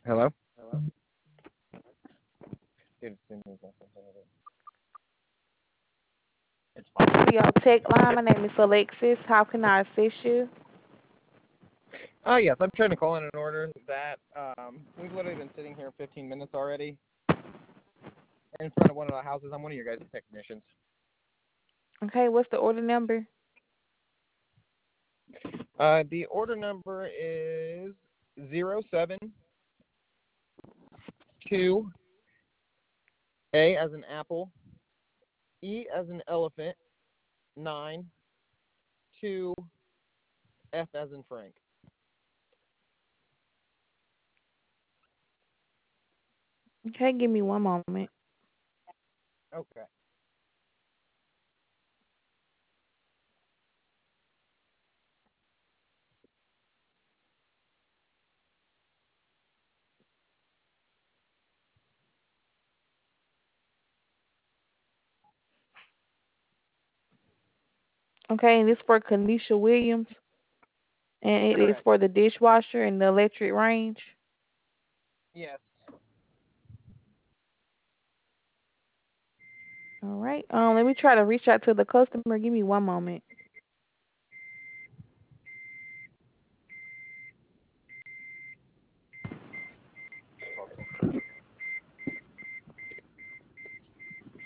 Hello? Your tech line. My name is Alexis. How can I assist you? Oh, yes, I'm trying to call in an order that we've literally been sitting here 15 minutes already in front of one of the houses. I'm one of your guys' technicians. Okay, what's the order number? The order number is 072 A as in apple, E as in elephant, 9, 2, F as in Frank. Okay, give me one moment. Okay. Okay, and this for Kanisha Williams, and it is Correct. for the dishwasher and the electric range. Yes. All right. Let me try to reach out to the customer. Give me one moment.